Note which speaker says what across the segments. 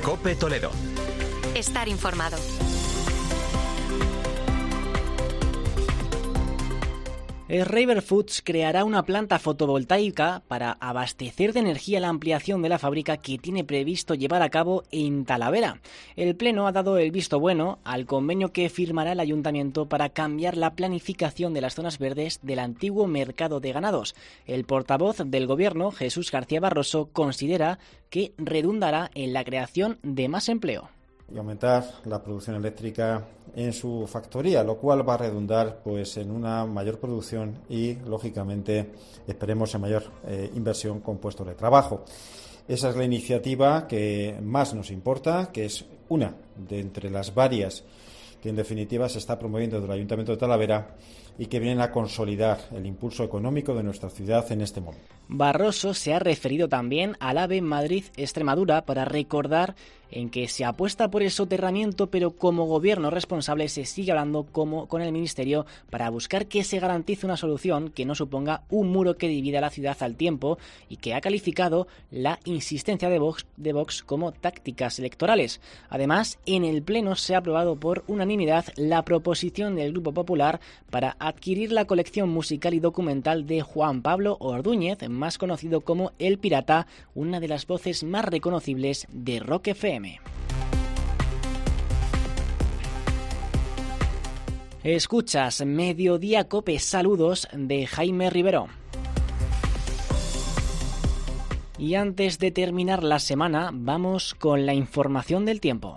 Speaker 1: COPE Toledo.
Speaker 2: Estar informado.
Speaker 3: Schreiber Foods creará una planta fotovoltaica para abastecer de energía la ampliación de la fábrica que tiene previsto llevar a cabo en Talavera. El Pleno ha dado el visto bueno al convenio que firmará el Ayuntamiento para cambiar la planificación de las zonas verdes del antiguo mercado de ganados. El portavoz del Gobierno, Jesús García Barroso, considera que redundará en la creación de más empleo.
Speaker 4: Y aumentar la producción eléctrica en su factoría, lo cual va a redundar pues en una mayor producción y, lógicamente, esperemos en mayor inversión con puestos de trabajo. Esa es la iniciativa que más nos importa, que es una de entre las varias que en definitiva se está promoviendo desde el Ayuntamiento de Talavera y que vienen a consolidar el impulso económico de nuestra ciudad en este momento.
Speaker 3: Barroso se ha referido también al AVE Madrid-Extremadura para recordar en que se apuesta por el soterramiento, pero como gobierno responsable se sigue hablando con el Ministerio para buscar que se garantice una solución que no suponga un muro que divida la ciudad al tiempo, y que ha calificado la insistencia de Vox como tácticas electorales. Además, en el Pleno se ha aprobado por unanimidad la proposición del Grupo Popular para adquirir la colección musical y documental de Juan Pablo Ordúñez, más conocido como El Pirata, una de las voces más reconocibles de Rock FM. Escuchas Mediodía Cope, saludos de Jaime Rivero. Y antes de terminar la semana, vamos con la información del tiempo.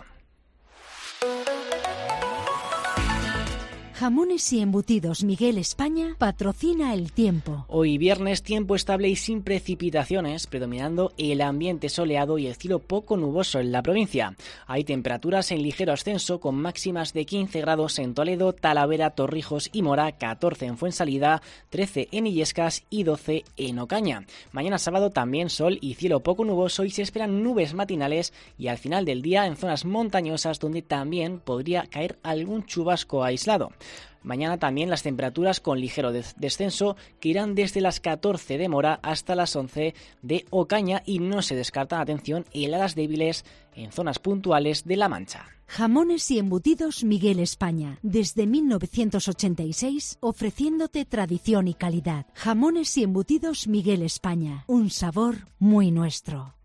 Speaker 5: Jamones y embutidos Miguel España patrocina el tiempo.
Speaker 3: Hoy viernes, tiempo estable y sin precipitaciones, predominando el ambiente soleado y el cielo poco nuboso en la provincia. Hay temperaturas en ligero ascenso con máximas de 15 grados en Toledo, Talavera, Torrijos y Mora, 14 en Fuensalida, 13 en Illescas y 12 en Ocaña. Mañana sábado también sol y cielo poco nuboso y se esperan nubes matinales y al final del día en zonas montañosas donde también podría caer algún chubasco aislado. Mañana también las temperaturas con ligero descenso que irán desde las 14 de Mora hasta las 11 de Ocaña y no se descartan, atención, heladas débiles en zonas puntuales de La Mancha.
Speaker 5: Jamones y embutidos Miguel España, desde 1986 ofreciéndote tradición y calidad. Jamones y embutidos Miguel España, un sabor muy nuestro.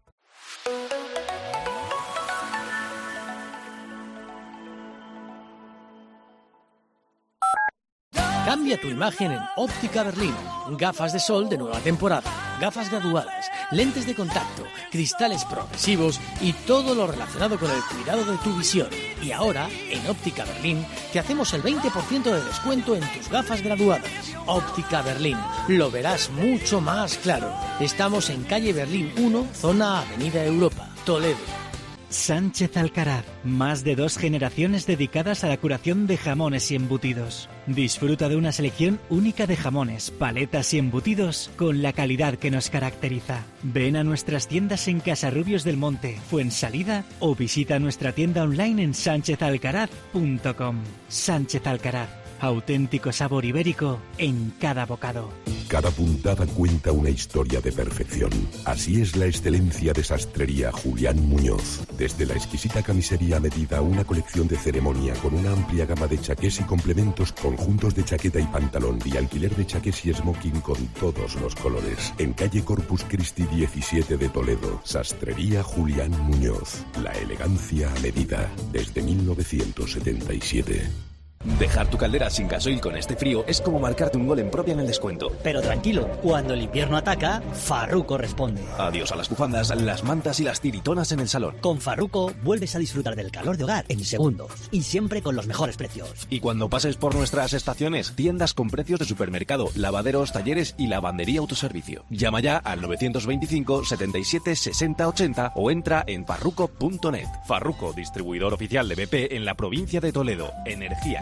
Speaker 6: Cambia tu imagen en Óptica Berlín. Gafas de sol de nueva temporada, gafas graduadas, lentes de contacto, cristales progresivos y todo lo relacionado con el cuidado de tu visión. Y ahora, en Óptica Berlín, te hacemos el 20% de descuento en tus gafas graduadas. Óptica Berlín, lo verás mucho más claro. Estamos en calle Berlín 1, zona Avenida Europa, Toledo.
Speaker 7: Sánchez Alcaraz, más de 2 generaciones dedicadas a la curación de jamones y embutidos. Disfruta de una selección única de jamones, paletas y embutidos con la calidad que nos caracteriza. Ven a nuestras tiendas en Casarrubios del Monte, Fuensalida o visita nuestra tienda online en sanchezalcaraz.com. Sánchez Alcaraz, auténtico sabor ibérico en cada bocado.
Speaker 8: Cada puntada cuenta una historia de perfección. Así es la excelencia de Sastrería Julián Muñoz. Desde la exquisita camisería a medida, una colección de ceremonia con una amplia gama de chaqués y complementos, conjuntos de chaqueta y pantalón y alquiler de chaqués y smoking con todos los colores. En calle Corpus Christi 17 de Toledo, Sastrería Julián Muñoz. La elegancia a medida, desde 1977.
Speaker 9: Dejar tu caldera sin gasoil con este frío es como marcarte un gol en propia en el descuento.
Speaker 10: Pero tranquilo, cuando el invierno ataca, Farruko responde.
Speaker 9: Adiós a las bufandas, las mantas y las tiritonas en el salón.
Speaker 10: Con Farruko vuelves a disfrutar del calor de hogar en segundos y siempre con los mejores precios.
Speaker 9: Y cuando pases por nuestras estaciones, tiendas con precios de supermercado, lavaderos, talleres y lavandería autoservicio. Llama ya al 925 77 60 80 o entra en farruko.net. Farruko, distribuidor oficial de BP en la provincia de Toledo. Energía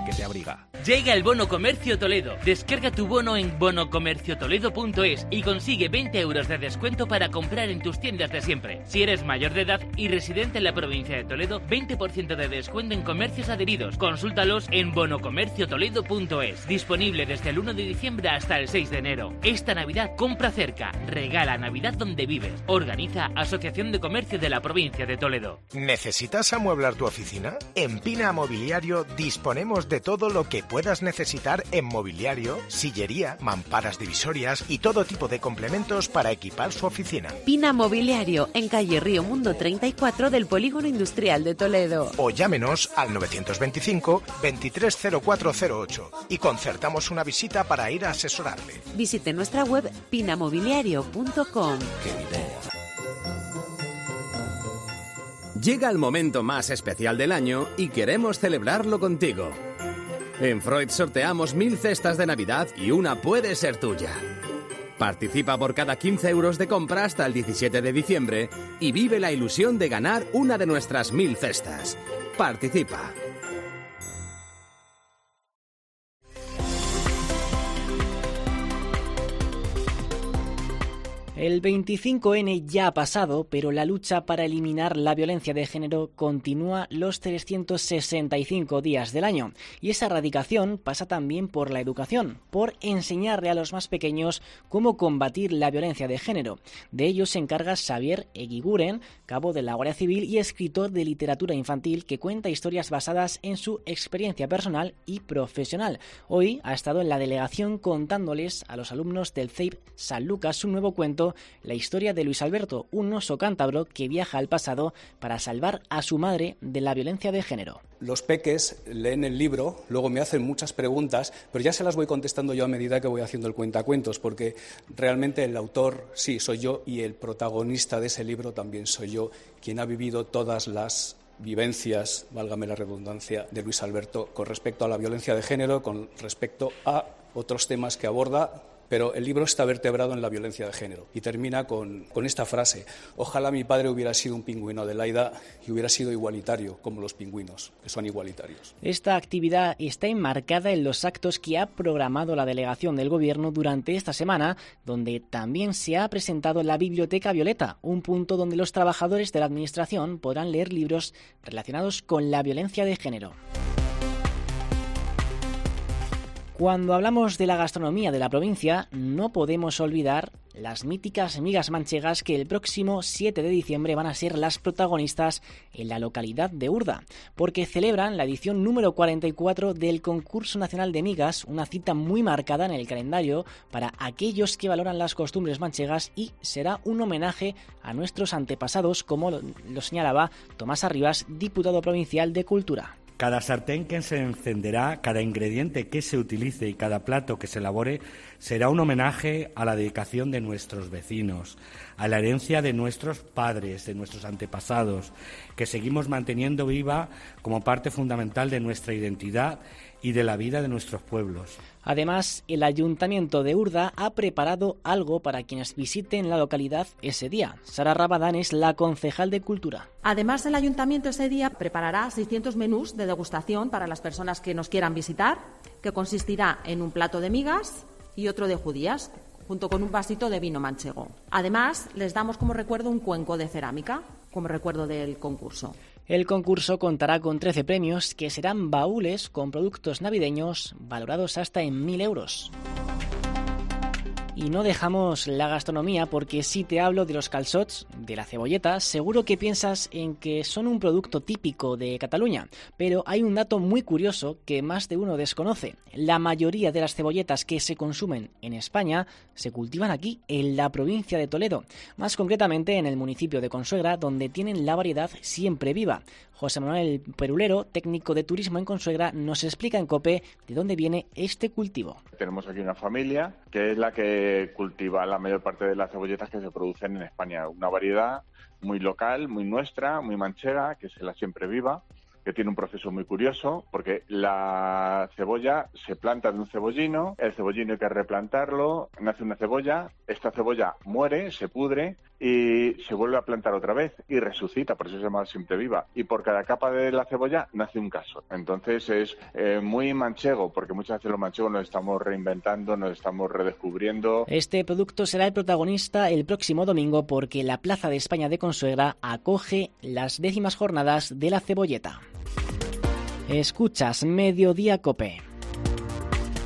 Speaker 9: que te abriga.
Speaker 1: Llega el Bono Comercio Toledo. Descarga tu bono en bonocomerciotoledo.es y consigue 20 euros de descuento para comprar en tus tiendas de siempre. Si eres mayor de edad y residente en la provincia de Toledo, 20% de descuento en comercios adheridos. Consúltalos en bonocomerciotoledo.es. Disponible desde el 1 de diciembre hasta el 6 de enero. Esta Navidad compra cerca. Regala Navidad donde vives. Organiza Asociación de Comercio de la provincia de Toledo.
Speaker 11: ¿Necesitas amueblar tu oficina? En Pina Mobiliario disponemos de todo lo que puedas necesitar en mobiliario, sillería, mamparas divisorias y todo tipo de complementos para equipar su oficina.
Speaker 12: Pina Mobiliario, en calle Río Mundo 34 del Polígono Industrial de Toledo.
Speaker 11: O llámenos al 925 230408 y concertamos una visita para ir a asesorarle.
Speaker 12: Visite nuestra web pinamobiliario.com.
Speaker 11: ¡Qué idea!
Speaker 13: Llega el momento más especial del año y queremos celebrarlo contigo. En Freud sorteamos 1000 cestas de Navidad y una puede ser tuya. Participa por cada 15 euros de compra hasta el 17 de diciembre y vive la ilusión de ganar una de nuestras 1000 cestas. Participa.
Speaker 3: El 25N ya ha pasado, pero la lucha para eliminar la violencia de género continúa los 365 días del año. Y esa erradicación pasa también por la educación, por enseñarle a los más pequeños cómo combatir la violencia de género. De ello se encarga Xavier Eguiguren, cabo de la Guardia Civil y escritor de literatura infantil que cuenta historias basadas en su experiencia personal y profesional. Hoy ha estado en la delegación contándoles a los alumnos del CEIP San Lucas su nuevo cuento, la historia de Luis Alberto, un oso cántabro que viaja al pasado para salvar a su madre de la violencia de género.
Speaker 14: Los peques leen el libro, luego me hacen muchas preguntas, pero ya se las voy contestando yo a medida que voy haciendo el cuentacuentos, porque realmente el autor sí soy yo y el protagonista de ese libro también soy yo, quien ha vivido todas las vivencias, válgame la redundancia, de Luis Alberto con respecto a la violencia de género, con respecto a otros temas que aborda. Pero el libro está vertebrado en la violencia de género y termina con esta frase: ojalá mi padre hubiera sido un pingüino Adelaida y hubiera sido igualitario, como los pingüinos, que son igualitarios.
Speaker 3: Esta actividad está enmarcada en los actos que ha programado la delegación del Gobierno durante esta semana, donde también se ha presentado la Biblioteca Violeta, un punto donde los trabajadores de la Administración podrán leer libros relacionados con la violencia de género. Cuando hablamos de la gastronomía de la provincia, no podemos olvidar las míticas migas manchegas que el próximo 7 de diciembre van a ser las protagonistas en la localidad de Urda, porque celebran la edición número 44 del Concurso Nacional de Migas, una cita muy marcada en el calendario para aquellos que valoran las costumbres manchegas y será un homenaje a nuestros antepasados, como lo señalaba Tomás Arribas, diputado provincial de Cultura.
Speaker 15: Cada sartén que se encenderá, cada ingrediente que se utilice y cada plato que se elabore será un homenaje a la dedicación de nuestros vecinos, a la herencia de nuestros padres, de nuestros antepasados, que seguimos manteniendo viva como parte fundamental de nuestra identidad y de la vida de nuestros pueblos.
Speaker 3: Además, el Ayuntamiento de Urda ha preparado algo para quienes visiten la localidad ese día. Sara Rabadán es la concejal de Cultura.
Speaker 16: Además, el Ayuntamiento ese día preparará 600 menús de degustación para las personas que nos quieran visitar, que consistirá en un plato de migas y otro de judías, junto con un vasito de vino manchego. Además, les damos como recuerdo un cuenco de cerámica, como recuerdo del concurso.
Speaker 3: El concurso contará con 13 premios que serán baúles con productos navideños valorados hasta en 1.000 euros. Y no dejamos la gastronomía porque si te hablo de los calçots, de la cebolleta, seguro que piensas en que son un producto típico de Cataluña. Pero hay un dato muy curioso que más de uno desconoce. La mayoría de las cebolletas que se consumen en España se cultivan aquí, en la provincia de Toledo. Más concretamente en el municipio de Consuegra, donde tienen la variedad Siempre Viva. José Manuel Perulero, técnico de turismo en Consuegra, nos explica en COPE de dónde viene este cultivo.
Speaker 17: Tenemos aquí una familia que es la que cultiva la mayor parte de las cebolletas que se producen en España. Una variedad muy local, muy nuestra, muy manchega, que es la Siempre Viva, que tiene un proceso muy curioso, porque la cebolla se planta de un cebollino, el cebollino hay que replantarlo, nace una cebolla, esta cebolla muere, se pudre, y se vuelve a plantar otra vez y resucita, por eso se llama siempre viva. Y por cada capa de la cebolla nace un caso. Entonces es muy manchego, porque muchas veces los manchegos nos estamos reinventando, nos estamos redescubriendo.
Speaker 3: Este producto será el protagonista el próximo domingo porque la Plaza de España de Consuegra acoge las 10ª jornadas de la cebolleta. Escuchas Mediodía COPE.